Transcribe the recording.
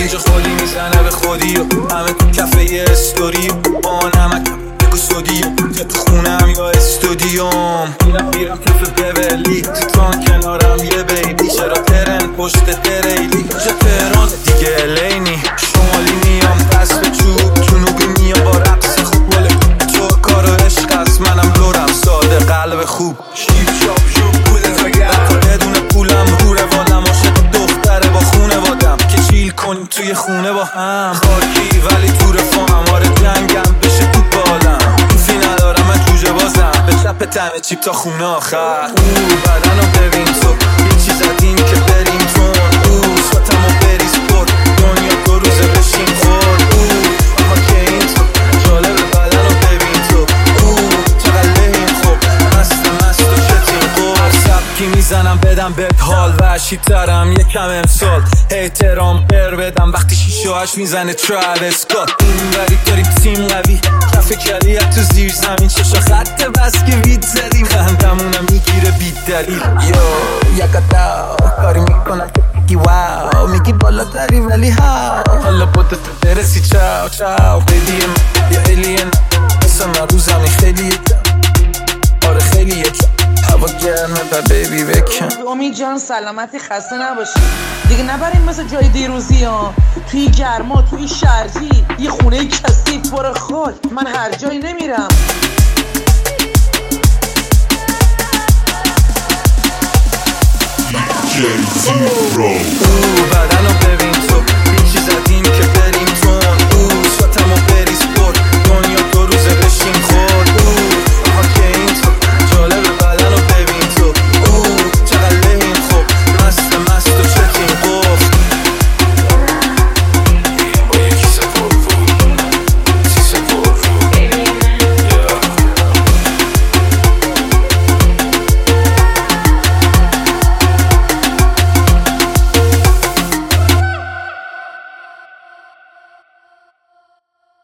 اینجا خالی میزنه به خودی و همه تو کفه یه استوری با نمک بگو سودی یا تو خونم یا استودیوم میرم کف ببلی تو تان کنارم یه بیبی چرا ترن پشت تریلی چه تهران دیگه الینی شمالی میام دست به چوب جنوبی میام با رقص خوب ولی تو کار و عشق است منم لورم ساده قلب خوب شیب شاپ شوب پولت بگرد بدون پولم رو روالم عاشق دختره با خونه وادم که چیل کنیم توی خونه با هم خاکی ولی تو رفاهم آره جنگم بشه تو بالم توفی ندارم من جوجه بازم به چپ تمه چیپ تا خونه آخر بدن رو ببین تو یه چیز زدیم که بریم تون سوتم و بریز پر دنیا دو روزه بشیم خور اما که این تو جالب بدن رو ببین تو چقدر لحیم خوب مست و شتیم قور سبکی میزنم بدم بهت حال وحشی ترم یکم امسال احترام پر بدم وقتی 6 و 8 میزنه تراویس اسکات این وری داریم تیم قوی کف کلیت تو زیر زمین چشا خط بس که وید زدیم خندمونم میگیره بید دلیل یکتا کاری میکنم که بگی واو میگی بالا داری ولی هاو حالا بوده تو برسی چاو چاو بدیم یه الین اسم رو زمین خیلی آره خیلی هوا گرمه و بیبی بکن امید جان سلامتی خسته نباشی دیگه نبریم مثل جای دیروزی ها توی گرما توی شرجی یه خونه کثیف پر خاک من هر جایی نمیرم بدن رو ببین